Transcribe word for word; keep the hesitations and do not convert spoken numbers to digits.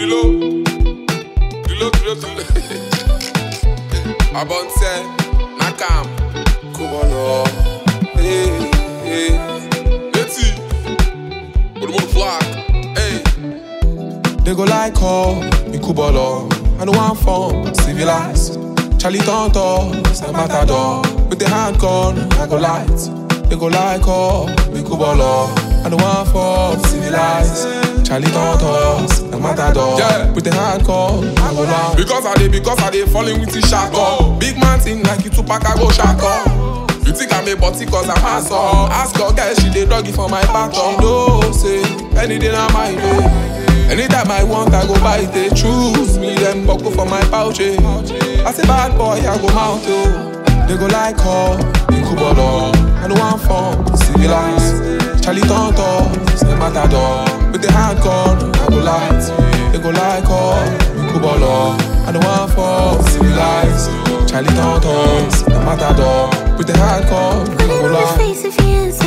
Reload, reload, reload, reload. Abonse, Nakam, Kubolo, hey, hey, Letty, what about the flag, hey. They go like oh, me Kubolo, I know I'm from civilized. Charlie Tonto, Sam Matador, with the hand gun, I go light. They go like oh, me Kubolo, I know I'm from civilized. Charlie Tonto, Sam Matador, yeah. with the hand gun, I go light. Because I dey, because I dey falling with the shako. Big man thing like you Tupac, I go shako. You think I'm a body cause I'm handsome. Ask her girl, she dey doggy for my back. She know say, any day na my day. Anytime I want, I go buy it. They choose me, them buckle for my pouch. Eh. I say bad boy, I go mount oh. They go like oh, in Kubolo, I know I'm from civilized. Charlie Tonto, Sam Matador, with the hand gun, I go light. They go like oh, in Kubolo, I know I'm from civilized. Charlie Tonto, Sam Matador, with the hand gun, I go light.